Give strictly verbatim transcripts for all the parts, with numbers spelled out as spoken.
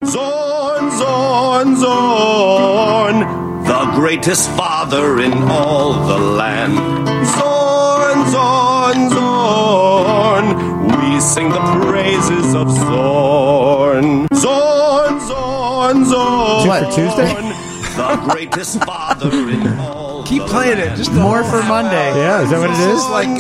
Zorn, Zorn, Zorn, the greatest father in all the land. Zorn, Zorn, Zorn, we sing the praises of Zorn. Zorn, Zorn, Zorn, what, Tuesday? The greatest father in all. Keep playing it. Just more for Monday. Yeah, is that what it is? Like,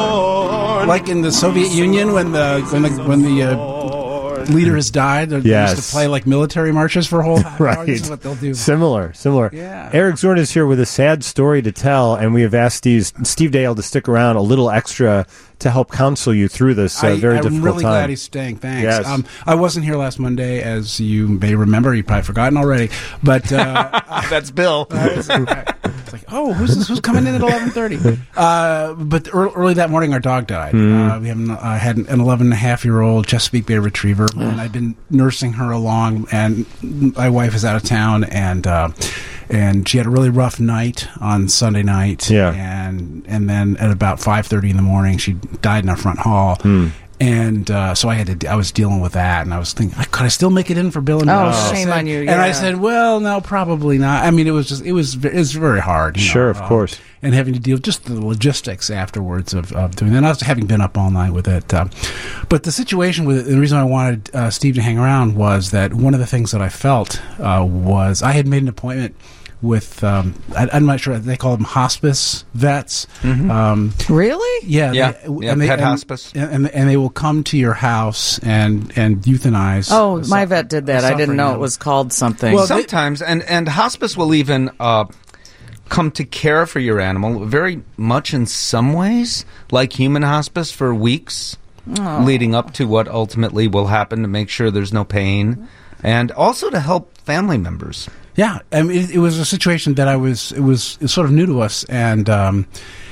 uh, like in the Soviet Union when the when the when the uh, leader has died, they yes. used to play like military marches for a whole hour. Right. This is what they'll do. Similar, similar. Yeah. Eric Zorn is here with a sad story to tell, and we have asked Steve, Steve Dale to stick around a little extra to help counsel you through this uh, I, very I'm difficult really time. glad he's staying. Thanks. Yes. Um, I wasn't here last Monday, as you may remember. You've probably forgotten already. But uh, that's Bill. It's like, oh, who's this? Who's coming in at eleven thirty? Uh, but early, early that morning, our dog died. Mm. Uh, we have an, uh, had an eleven and a half year old Chesapeake Bay Retriever, and I've been nursing her along. And my wife is out of town, and uh, and she had a really rough night on Sunday night. Yeah. And and then at about five thirty in the morning, she died in our front hall. Mm. And uh, so I had to. I was dealing with that, and I was thinking, could I still make it in for Bill and Oh, Mel? shame said, on you! And I yeah. said, well, no, probably not. I mean, it was just, it was, it was very hard. You Sure, know, of uh, course. And having to deal with just the logistics afterwards of, of doing that. And I was having been up all night with it. Uh, but the situation with it, the reason I wanted uh, Steve to hang around was that one of the things that I felt uh, was I had made an appointment with, um, I, I'm not sure, they call them hospice vets. Mm-hmm. Um, really? Yeah. Yeah, they, yeah and they, pet and, hospice. And, and, and they will come to your house and, and euthanize. Oh, a my su- vet did that. a I didn't suffering know it animal. was called something. Well, Sometimes, and, and hospice will even uh, come to care for your animal very much in some ways, like human hospice for weeks, Oh. leading up to what ultimately will happen to make sure there's no pain, and also to help family members. Yeah, I mean, it, it was a situation that I was, it was, it was sort of new to us. And um,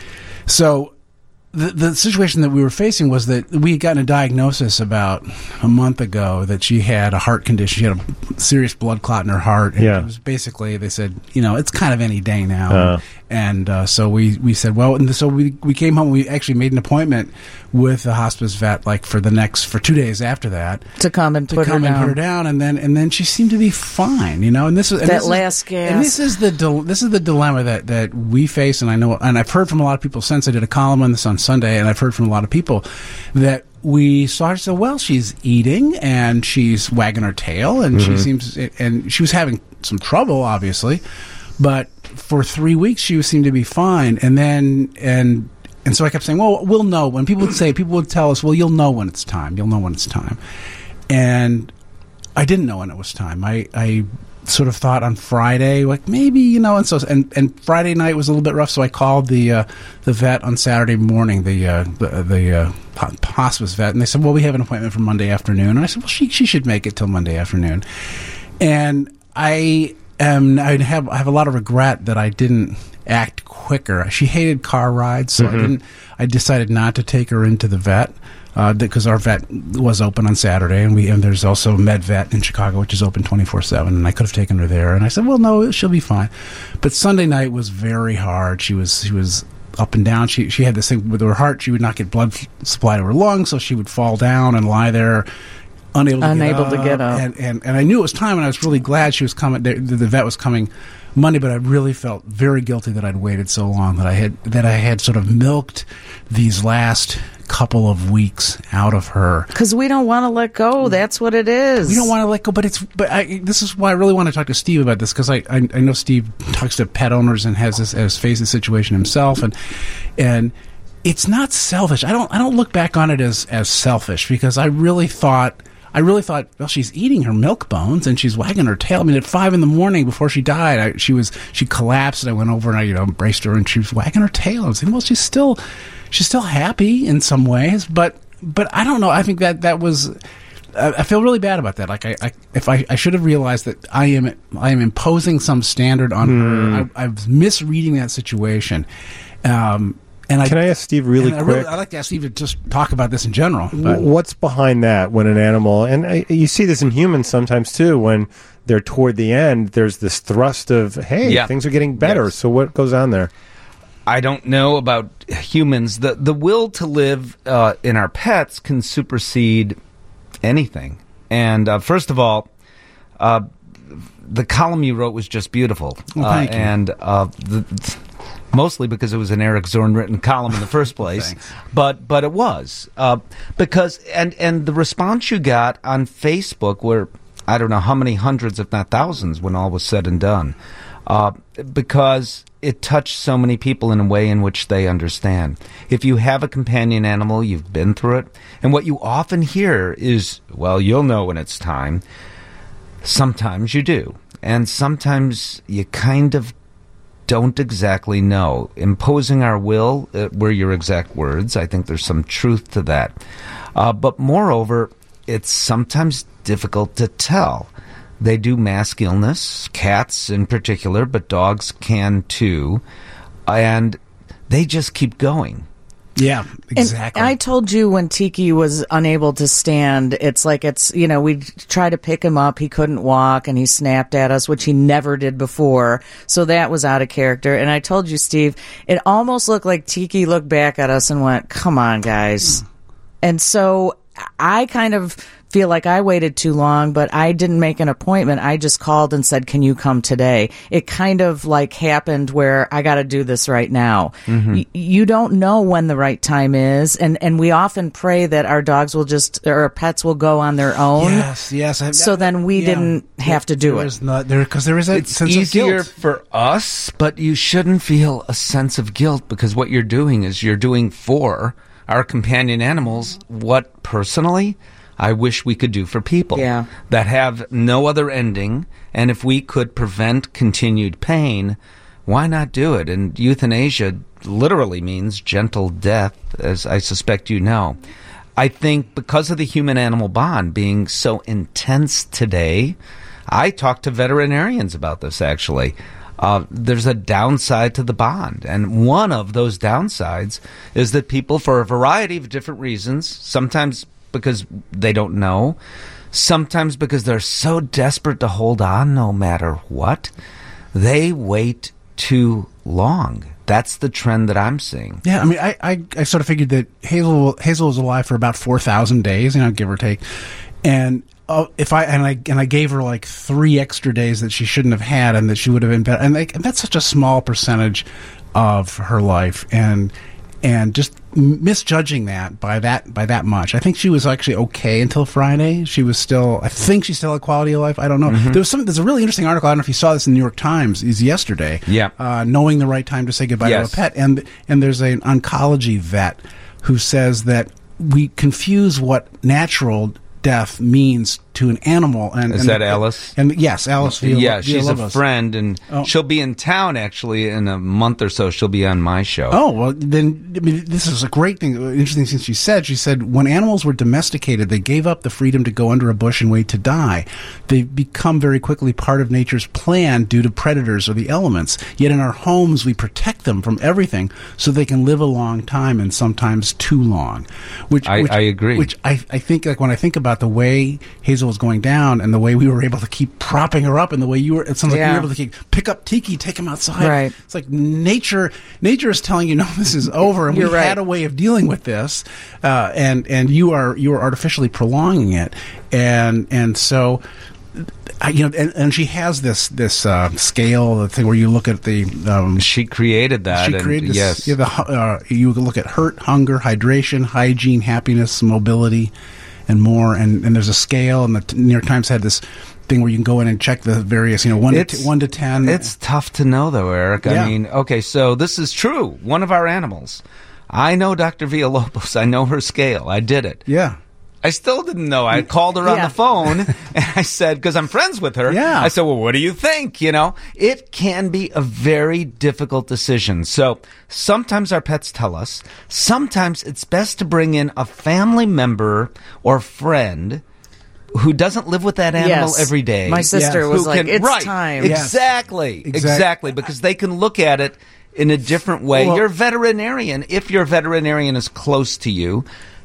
so the, the situation that we were facing was that we had gotten a diagnosis about a month ago that she had a heart condition. She had a serious blood clot in her heart. And Yeah. it was basically, they said, you know, it's kind of any day now. Uh. And uh, so we, we said, well, and so we, we came home. We actually made an appointment with the hospice vet, like for the next, for two days after that. to come and To put come her and down. put her down, and then and then she seemed to be fine, you know. And this was and That this last is, gasp. And this is the dil- this is the dilemma that, that we face, and I know, and I've heard from a lot of people since I did a column on this on Sunday, and I've heard from a lot of people that we saw her say, well, she's eating and she's wagging her tail, and she seems, and she was having some trouble, obviously, but for three weeks she seemed to be fine, and then and. And so I kept saying, well, we'll know. When people would say, people would tell us, well, you'll know when it's time. You'll know when it's time. And I didn't know when it was time. I, I sort of thought on Friday, like maybe, you know, and so, and, and Friday night was a little bit rough. So I called the, uh, the vet on Saturday morning, the, uh, the, the, uh, hospice vet. And they said, well, we have an appointment for Monday afternoon. And I said, well, she, she should make it till Monday afternoon. And I am, I have, I have a lot of regret that I didn't act quicker. She hated car rides, so Mm-hmm. I didn't. I decided not to take her into the vet because uh, our vet was open on Saturday, and we and there's also MedVet in Chicago, which is open twenty-four seven, and I could have taken her there. And I said, well, no, she'll be fine. But Sunday night was very hard. She was she was up and down. She she had this thing with her heart. She would not get blood supply to her lungs, so she would fall down and lie there. Unable to Unable get to up. get up. And, and and I knew it was time, and I was really glad she was coming. The, the vet was coming Monday, but I really felt very guilty that I'd waited so long, that I had that I had sort of milked these last couple of weeks out of her. Because we don't want to let go. That's what it is. We don't want to let go, but it's. But I, this is why I really want to talk to Steve about this, because I, I I know Steve talks to pet owners and has this has faced the situation himself, and and it's not selfish. I don't I don't look back on it as as selfish, because I really thought. I really thought, well, she's eating her milk bones and she's wagging her tail. I mean, at five in the morning before she died, I, she was she collapsed, and I went over and I, you know, embraced her, and she was wagging her tail. I was thinking, well, she's still she's still happy in some ways, but but I don't know. I think that that was. I, I feel really bad about that. Like I, I if I, I should have realized that I am I am imposing some standard on Hmm. her. I, I was misreading that situation. Um, And I, Can I ask Steve really and I quick? I'd like to ask Steve to just talk about this in general. But. W- What's behind that when an animal, and I, you see this in humans sometimes too, when they're toward the end, there's this thrust of, hey, Yeah. things are getting better. Yes. So what goes on there? I don't know about humans. The the will to live uh, in our pets can supersede anything. And uh, first of all, Uh, the column you wrote was just beautiful. Well, thank uh, you. And uh, the, mostly because it was an Eric Zorn written column in the first place. but but it was. Uh, because and, and the response you got on Facebook were, I don't know how many hundreds, if not thousands, when all was said and done. Uh, because it touched so many people in a way in which they understand. If you have a companion animal, you've been through it. And what you often hear is, well, you'll know when it's time. Sometimes you do. And sometimes you kind of don't exactly know. Imposing our will uh, were your exact words. I think there's some truth to that. Uh, but moreover, it's sometimes difficult to tell. They do mask illness, cats in particular, but dogs can too. And they just keep going. Yeah, exactly. And I told you when Tiki was unable to stand, it's like it's, you know, we'd try to pick him up. He couldn't walk and he snapped at us, which he never did before. So that was out of character. And I told you, Steve, it almost looked like Tiki looked back at us and went, come on, guys. Mm. And so I kind of feel like I waited too long, but I didn't make an appointment. I just called and said, can you come today? It kind of like happened where I got to do this right now. Mm-hmm. Y- you don't know when the right time is. And, and we often pray that our dogs will just, or our pets will go on their own. Yes, yes. I, so then we yeah. didn't have to do there it. Is not, there, because there is a it's sense easier of guilt. for us, but you shouldn't feel a sense of guilt because what you're doing is you're doing for our companion animals what personally I wish we could do for people yeah. that have no other ending. And if we could prevent continued pain, why not do it? And euthanasia literally means gentle death, as I suspect you know. I think because of the human-animal bond being so intense today, I talked to veterinarians about this, actually. Uh, there's a downside to the bond. And one of those downsides is that people, for a variety of different reasons, sometimes because they don't know, sometimes because they're so desperate to hold on no matter what, they wait too long. That's the trend that I'm seeing. Yeah, I mean, I, I, I sort of figured that Hazel Hazel was alive for about four thousand days, you know, give or take. And uh, if I and I and I gave her like three extra days that she shouldn't have had, and that she would have been better. And, like, and that's such a small percentage of her life, and and just misjudging that by that by that much. I think she was actually okay until Friday. She was still, I think she still had quality of life. I don't know. Mm-hmm. There was some. There's a really interesting article. I don't know if you saw this in the New York Times. Is yesterday. Yeah. Uh, knowing the right time to say goodbye yes. to a pet, and and there's an oncology vet who says that we confuse what natural death means to an animal. And is and, that Alice? And, and yes, Alice. Villa, yeah, she's a Villalobos. friend, and oh. she'll be in town actually in a month or so. She'll be on my show. Oh well, then I mean, this is a great thing. Interesting thing she said. She said when animals were domesticated, they gave up the freedom to go under a bush and wait to die. They become very quickly part of nature's plan due to predators or the elements. Yet in our homes, we protect them from everything so they can live a long time and sometimes too long. Which I, which, I agree. Which I, I think, like when I think about the way Hazel was going down and the way we were able to keep propping her up and the way you were, it sounds like Yeah. you were able to keep, pick up Tiki, take him outside. Right. It's like nature. Nature is telling you, no, this is over, and we You're right. had a way of dealing with this, uh, and and you are you are artificially prolonging it, and and so. I, you know, and, and she has this this uh, scale, the thing where you look at the. Um, She created that. she and created this. Yes. Yeah, the, uh, you look at hurt, hunger, hydration, hygiene, happiness, mobility, and more. And, and there's a scale, and the New York Times had this thing where you can go in and check the various, you know, one to It's- t- one to ten. It's tough to know, though, Eric. Yeah. I mean, okay, so this is true. One of our animals. I know Doctor Villalobos. I know her scale. I did it. yeah. I still didn't know. I called her on Yeah. the phone, and I said, because I'm friends with her, Yeah. I said, well, what do you think? You know, it can be a very difficult decision. So sometimes our pets tell us, sometimes it's best to bring in a family member or friend who doesn't live with that animal Yes. every day. My sister Yes. was Who like, can- it's right, time. Yes. Exactly, Exact- exactly, because they can look at it in a different way. Well- Your veterinarian, if your veterinarian is close to you,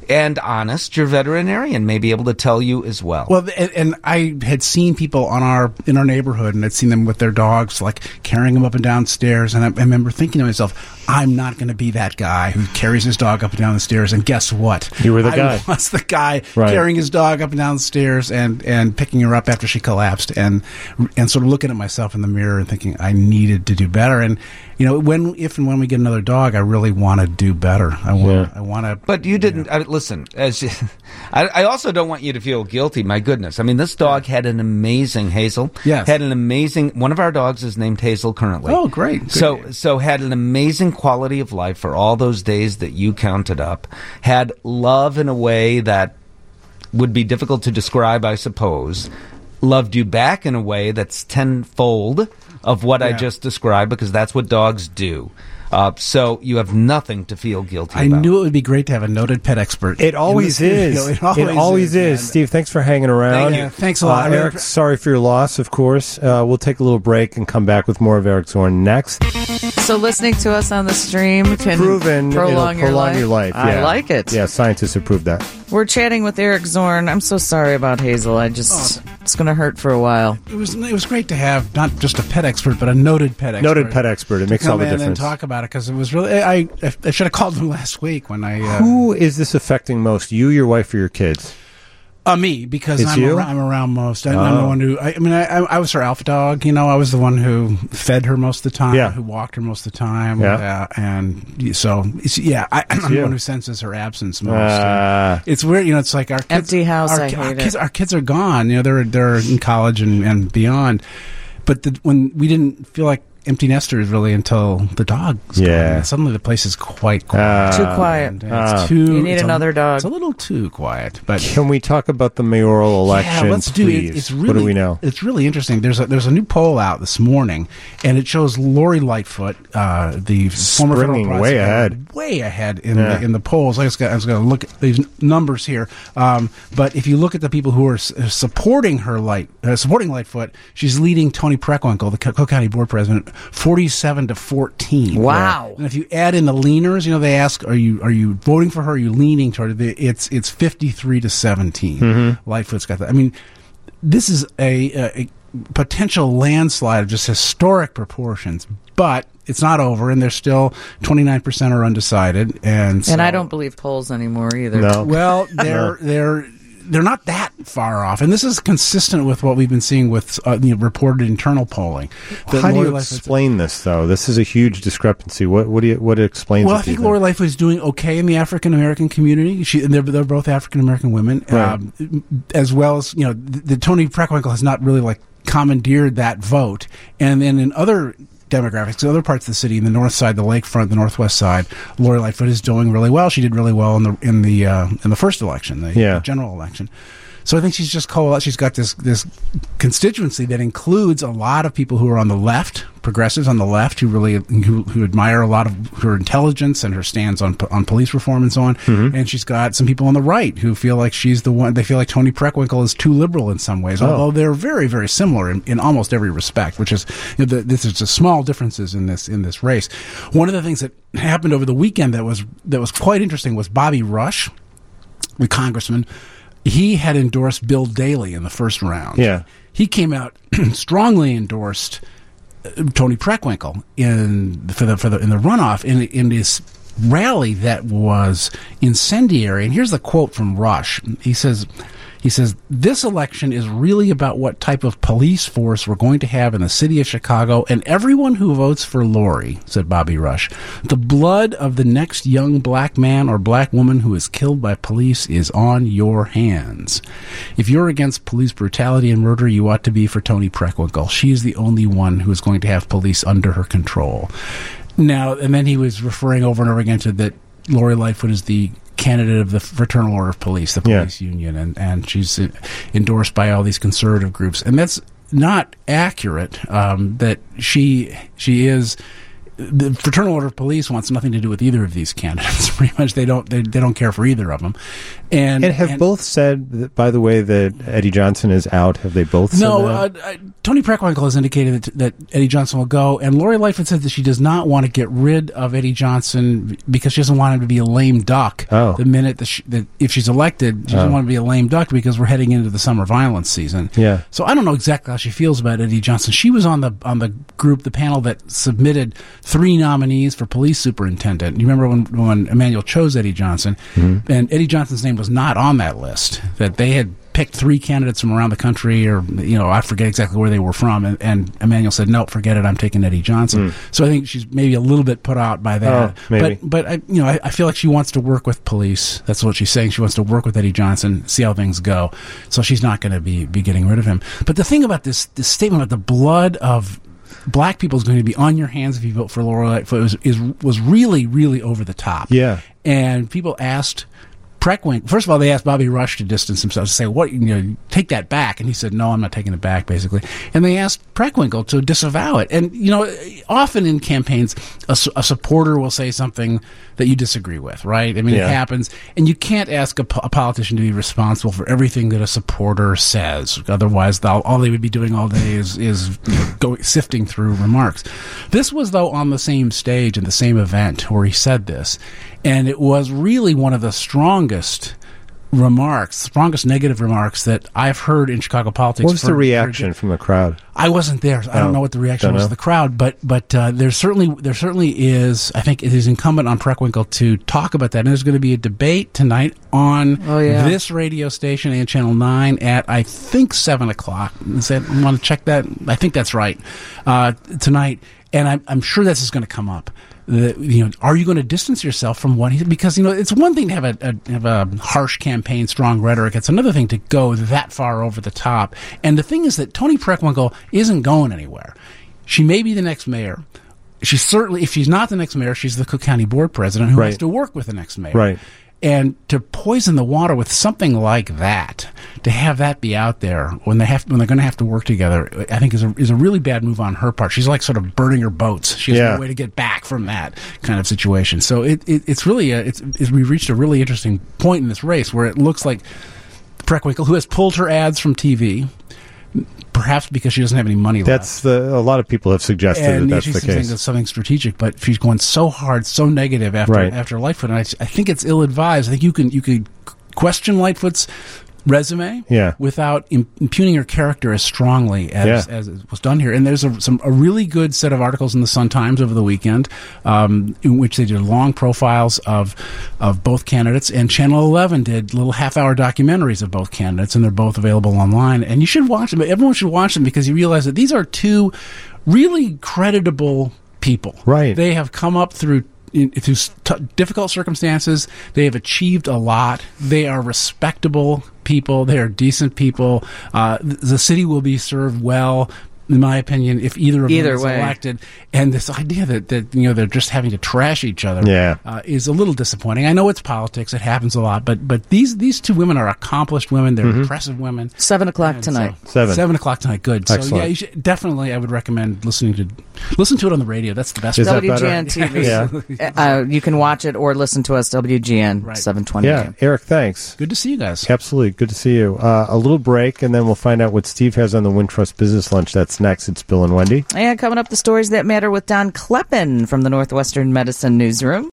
and honest, your veterinarian may be able to tell you as well. Well, and, and I had seen people on our in our neighborhood, and I'd seen them with their dogs, like carrying them up and down stairs. And I, I remember thinking to myself, I'm not going to be that guy who carries his dog up and down the stairs. And guess what? You were the I guy. was the guy Right. carrying his dog up and down the stairs and, and picking her up after she collapsed, and and sort of looking at myself in the mirror and thinking I needed to do better. And you know, when if and when we get another dog, I really want to do better. I want Yeah. I want to. But you didn't uh, listen. As you, I, I also don't want you to feel guilty. My goodness, I mean, this dog had an amazing Hazel. Yes. had an amazing. One of our dogs is named Hazel currently. Oh, great. Good So name. so had an amazing quality of life for all those days that you counted up. Had love in a way that would be difficult to describe, I suppose. Loved you back in a way that's tenfold of what I Yeah. just described, because that's what dogs do. Uh, so you have nothing to feel guilty I about. knew it would be great to have a noted pet expert. It in always the is. studio. It always, it always is. man. Steve, thanks for hanging around. Thank you. Thanks a lot. Uh, I really Eric, appre- sorry for your loss, of course. Uh, we'll take a little break and come back with more of Eric Zorn next. So listening to us on the stream can Proven prolong, it'll your, prolong life. your life. I yeah. like it. Yeah, scientists have proved that. We're chatting with Eric Zorn. I'm so sorry about Hazel. I just it's going to hurt for a while. It was it was great to have not just a pet expert, but a noted pet expert. Noted pet expert. It to makes all come the in and difference. talk about it, because it was really. I I, I should have called him last week when I. Uh, Who is this affecting most? You, your wife, or your kids? Uh, me, because It's I'm you? around, I'm around most. I, I'm the Oh. one who. I, I mean, I, I I was her alpha dog. You know, I was the one who fed her most of the time. Yeah. Who walked her most of the time. Yeah. Uh, and so it's, yeah, I, I'm you. the one who senses her absence most. Uh, It's weird, you know. It's like our kids, Empty house, Our, I ki- our hate kids, it. our kids are gone. You know, they're they're in college and, and beyond. But the, when we didn't feel like empty nesters really until the dog. Yeah. Suddenly the place is quite quiet. Uh, Too quiet. And, uh, Ah. it's too. You need it's a- another dog. It's a little too quiet, but. Can we talk about the mayoral election, Yeah, let's do please? it. It's really, what do we know? It's really interesting. There's a there's a new poll out this morning, and it shows Lori Lightfoot, uh, the former federal Springing way prosecutor, ahead. way ahead in Yeah. the in the polls. I was going to look at these n- numbers here, um, but if you look at the people who are s- supporting her light uh, supporting Lightfoot, she's leading Tony Preckwinkle, the Cook County board president, forty-seven to fourteen. Wow. And if you add in the leaners, you know, they ask, are you are you voting for her? Are you leaning toward it? It's it's fifty-three to seventeen. Mm-hmm. Lightfoot's got that. I mean, this is a, a, a potential landslide of just historic proportions, but it's not over, and there's still twenty-nine percent are undecided. And so, And I don't believe polls anymore either. No. well, they're they're they're not that far off, and this is consistent with what we've been seeing with uh, you know, reported internal polling. That How do Lori you Lightfoot's- explain this, though? This is a huge discrepancy. What what do you what explains Well, it? I do you think Lori Lightfoot is doing okay in the African American community. She, they're, they're both African American women, Right. um, as well as you know, the, the Tony Preckwinkle has not really like commandeered that vote, and then in other demographics, in other parts of the city, in the north side, the lakefront, the northwest side, Lori Lightfoot is doing really well. She did really well in the in the uh, in the first election, the, Yeah. the general election. So I think she's just coalesced. She's got this this constituency that includes a lot of people who are on the left, progressives on the left, who really who, who admire a lot of her intelligence and her stands on on police reform and so on. Mm-hmm. And she's got some people on the right who feel like she's the one. They feel like Tony Preckwinkle is too liberal in some ways, Oh. although they're very very similar in, in almost every respect. Which is you know, the, this is just small differences in this in this race. One of the things that happened over the weekend that was that was quite interesting was Bobby Rush, the congressman. He had endorsed Bill Daley in the first round. Yeah. He came out strongly endorsed uh, Tony Preckwinkle in for the for the in the runoff in in this rally that was incendiary. And here's the quote from Rush. He says. He says, this election is really about what type of police force we're going to have in the city of Chicago, and everyone who votes for Lori, said Bobby Rush, the blood of the next young black man or black woman who is killed by police is on your hands. If you're against police brutality and murder, you ought to be for Tony Preckwinkle. She is the only one who is going to have police under her control. Now, and then he was referring over and over again to that Lori Lightfoot is the candidate of the Fraternal Order of Police, the police Yeah. union, and, and she's uh, endorsed by all these conservative groups. And that's not accurate, um, that she she is the Fraternal Order of Police wants nothing to do with either of these candidates. Pretty much, they don't they, they don't care for either of them. And, and have and, both said, that, by the way, that Eddie Johnson is out? Have they both said no, that? Uh, uh, Tony Preckwinkle has indicated that, that Eddie Johnson will go, and Lori Lightfoot said that she does not want to get rid of Eddie Johnson because she doesn't want him to be a lame duck. Oh. The minute that, she, that if she's elected, she doesn't Oh. want to be a lame duck because we're heading into the summer violence season. Yeah. So I don't know exactly how she feels about Eddie Johnson. She was on the on the group, the panel that submitted three nominees for police superintendent. You remember when when Emanuel chose Eddie Johnson, Mm-hmm. and Eddie Johnson's name was not on that list. That they had picked three candidates from around the country, or you know, I forget exactly where they were from, and, and Emanuel said, "Nope, forget it. I'm taking Eddie Johnson." Mm. So I think she's maybe a little bit put out by that. Oh, maybe. But but I, you know, I, I feel like she wants to work with police. That's what she's saying. She wants to work with Eddie Johnson, see how things go. So she's not going to be be getting rid of him. But the thing about this this statement about the blood of black people is going to be on your hands if you vote for Lori Lightfoot was is was really really over the top. Yeah. And people asked Preckwinkle. First of all, they asked Bobby Rush to distance himself, to say, "What, you know, take that back." And he said, "No, I'm not taking it back," basically. And they asked Preckwinkle to disavow it. And, you know, often in campaigns, a, su- a supporter will say something that you disagree with, right? I mean, Yeah. it happens. And you can't ask a, po- a politician to be responsible for everything that a supporter says. Otherwise, they'll, all they would be doing all day is, is you know, go, sifting through remarks. This was, though, on the same stage in the same event where he said this. And it was really one of the strongest remarks, strongest negative remarks that I've heard in Chicago politics. What was for- the for- reaction from the crowd? I wasn't there. I Oh, don't know what the reaction don't was know. of the crowd, but but uh, there's certainly there certainly is. I think it is incumbent on Preckwinkle to talk about that. And there's going to be a debate tonight on Oh, yeah. this radio station and Channel Nine at I think seven o'clock. Is that, you want to check that? I think that's right. Uh, tonight, and I'm I'm sure this is going to come up. The, you know, are you going to distance yourself from what he? Because you know, it's one thing to have a, a have a harsh campaign, strong rhetoric. It's another thing to go that far over the top. And the thing is that Toni Preckwinkle isn't going anywhere. She may be the next mayor. She's certainly, if she's not the next mayor, she's the Cook County Board President who Right. has to work with the next mayor. Right. And to poison the water with something like that, to have that be out there when they have when they're going to have to work together, I think is a is a really bad move on her part. She's like sort of burning her boats. She has Yeah. no way to get back from that kind of situation. So it, it it's really a, it's, it's we've reached a really interesting point in this race where it looks like Preckwinkle, who has pulled her ads from T V, perhaps because she doesn't have any money left. That's the. A lot of people have suggested And that that's she's the saying case. that's something strategic, but she's going so hard, so negative after Right. after Lightfoot, and I, I think it's ill advised. I think you can you could question Lightfoot's resume, Yeah. without im- impugning her character as strongly as, Yeah. as it was done here. And there's a, some a really good set of articles in the Sun Times over the weekend, um, in which they did long profiles of of both candidates. And Channel eleven did little half hour documentaries of both candidates, and they're both available online. And you should watch them. Everyone should watch them because you realize that these are two really creditable people. Right. They have come up through in, through t- difficult circumstances. They have achieved a lot. They are respectable people. They are decent people. Uh, th- the city will be served well, in my opinion, if either of Either them is way. elected. And this idea that, that you know they're just having to trash each other Yeah. uh, is a little disappointing. I know it's politics; it happens a lot. But but these these two women are accomplished women. They're impressive women. Seven o'clock And tonight. so- Seven. Seven o'clock tonight. Good. So Excellent. yeah, you should, definitely. I would recommend listening to listen to it on the radio. That's the best. Is way. that better? W G N T V. Yeah. Uh, you can watch it or listen to us, W G N, Right. seven twenty Yeah, a.m. Eric, thanks. Good to see you guys. Absolutely. Good to see you. Uh, a little break, and then we'll find out what Steve has on the Wintrust Business Lunch. That's next. It's Bill and Wendy. And coming up, the stories that matter with Don Kleppen from the Northwestern Medicine Newsroom.